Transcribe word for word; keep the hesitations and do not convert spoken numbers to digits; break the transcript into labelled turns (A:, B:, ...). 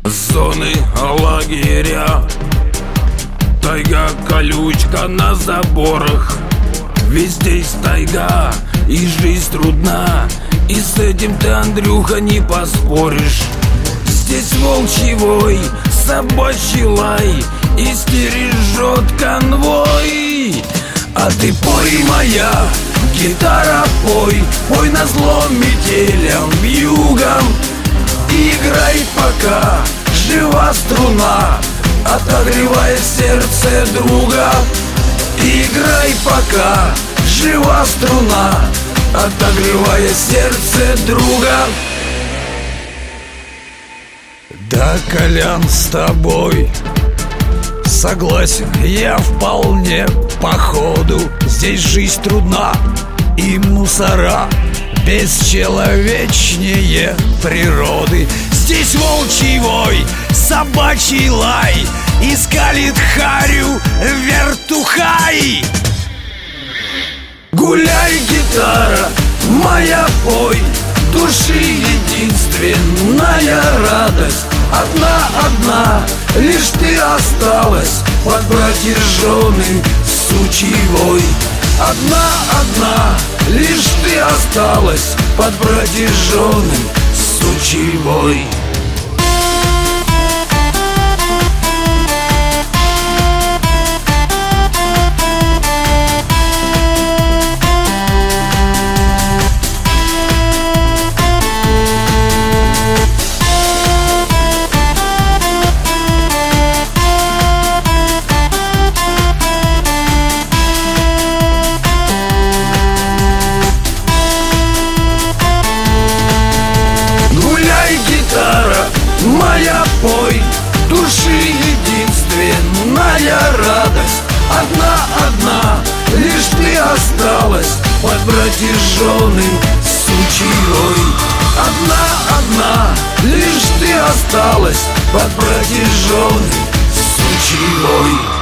A: Зоны лагеря, тайга, колючка на заборах. Ведь здесь тайга, и жизнь трудна, и с этим ты, Андрюха, не поспоришь. Здесь волчий вой, собачий лай, и стережет конвой. А ты пой, моя гитара, пой, пой назло метелям, вьюгам. Играй, пока жива струна, отогревая сердце друга. Играй, пока жива струна, отогревая сердце друга. Да, Колян, с тобой согласен я вполне. Походу здесь жизнь трудна, и мусора бесчеловечнее природы. Здесь волчий вой, собачий лай, и скалит харю вертухай. Гуляй, гитара моя, пой, души единственная радость. Одна-одна лишь ты осталась под протяженный сучий вой. Одна-одна лишь ты осталась под протяженный сучий вой. Моя, пой, души единственная радость. Одна-одна лишь ты осталась под протяженный сучий вой. Одна-одна лишь ты осталась под протяженный сучий вой.